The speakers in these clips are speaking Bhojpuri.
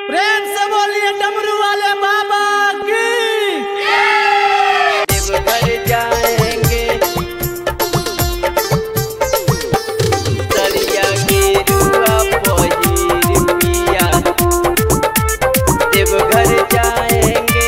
प्रेम से बोलिए डमरू वाले बाबा की। देवघर जाएंगे सरिया गेरुआ पहिर पिया। देवघर जाएंगे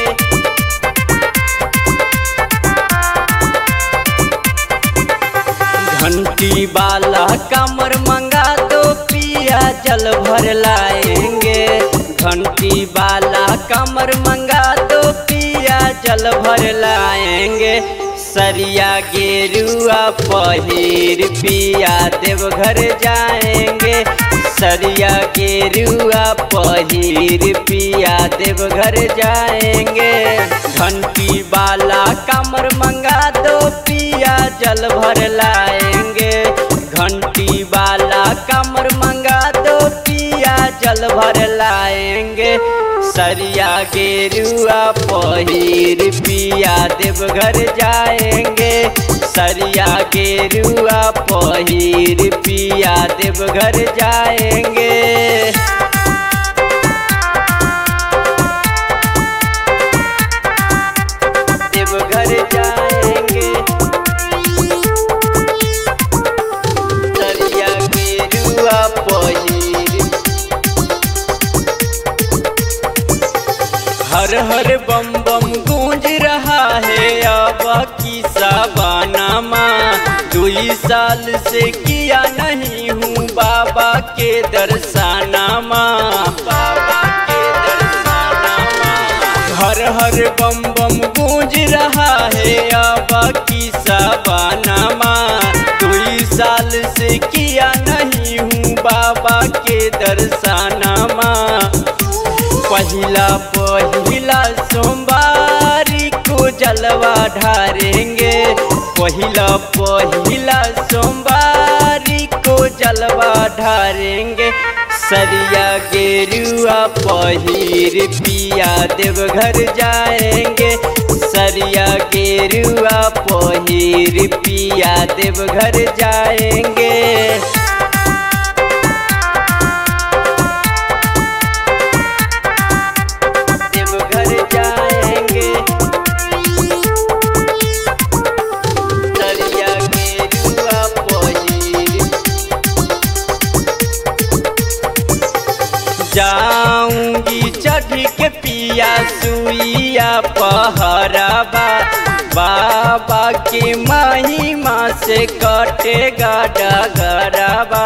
घंटी वाला कमर मंगा दो पिया जल भर लाएंगे। घंटी वाला कमर मंगा दो पिया जल भर लाएंगे। सरिया गेरुआ पहिर पिया देवघर जाएंगे। सरिया गेरुआ पहिर पिया देवघर जाएंगे। घंटी वाला कमर मंगा दो पिया जल भर लाएंगे। घंटी वाला कमर मंगा दो पिया जल भर लाएंगे। सरिया गेरुआ पहिर पिया देवघर जाएंगे। सरिया गेरुआ पहिर पिया देवघर जाएंगे। देवघर जाएंगे सरिया गेरुआ पहिर। हर हर बम बम गूंज रहा है अब की साबानामा। 2 साल से किया नहीं हूँ बाबा के दर्शनामा। बाबा के दर्शनामा हर हर बम बम गूंज रहा है अब की साबानामा। 2 साल से किया नहीं हूँ बाबा के दर्शनामा। पहिला सोमवारी को जलवा ढारेंगे। पहिला सोमवारी को जलवा ढारेंगे। सरिया गेरुआ पहिर पिया देवघर जाएंगे। सरिया गेरुआ पहिर पिया देवघर जाएंगे। देवघर जाएंगे सरिया गेरुआ पहिर। जाऊंगी चढ़ के पिया सुइया पहराबा। बाबा की महिमा से कटेगा डगराबा।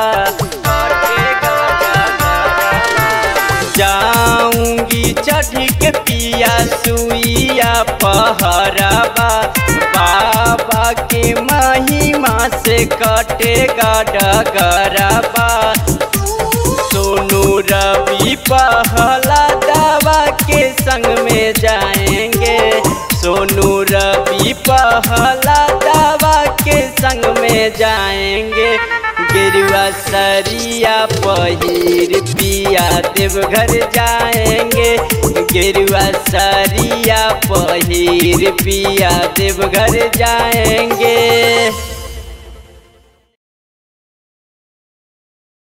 जाऊंगी चढ़ के पिया सुइया पहराबा। बाबा की महिमा से कटेगा डगराबा। सोनू रवि पहला दावा के संग में जाएंगे। सोनू रवि पहला दावा के संग में जाएंगे। गेरुआ सरिया पहिर पिया देवघर जाएंगे। गेरुआ सरिया पहिर पिया देवघर जाएंगे।